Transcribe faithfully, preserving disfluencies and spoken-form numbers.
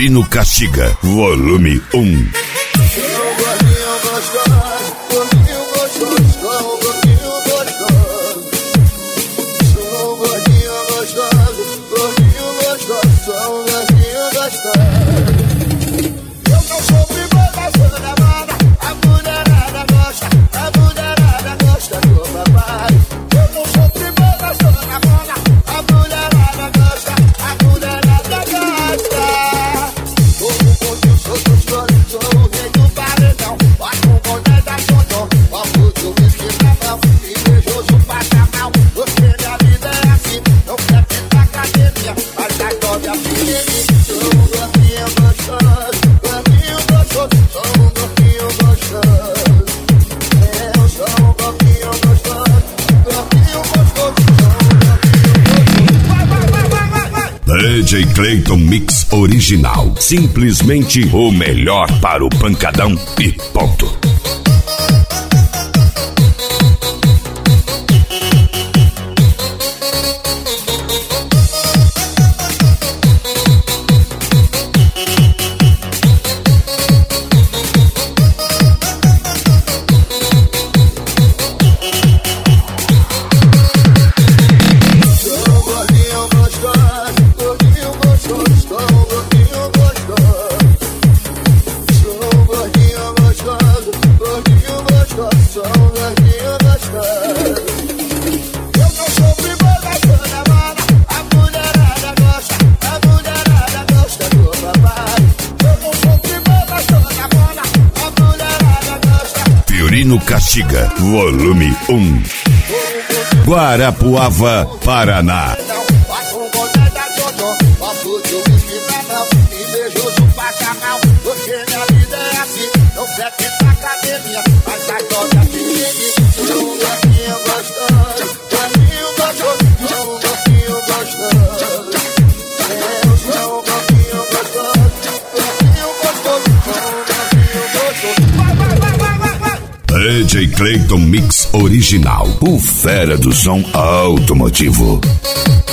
Fiorino Castiga, volume um. D J Clayton Mix Original. Simplesmente o melhor para o pancadão e ponto. Fiorino Castiga, volume um. Guarapuava, Paraná. D J Clayton Mix Original, o fera do som automotivo.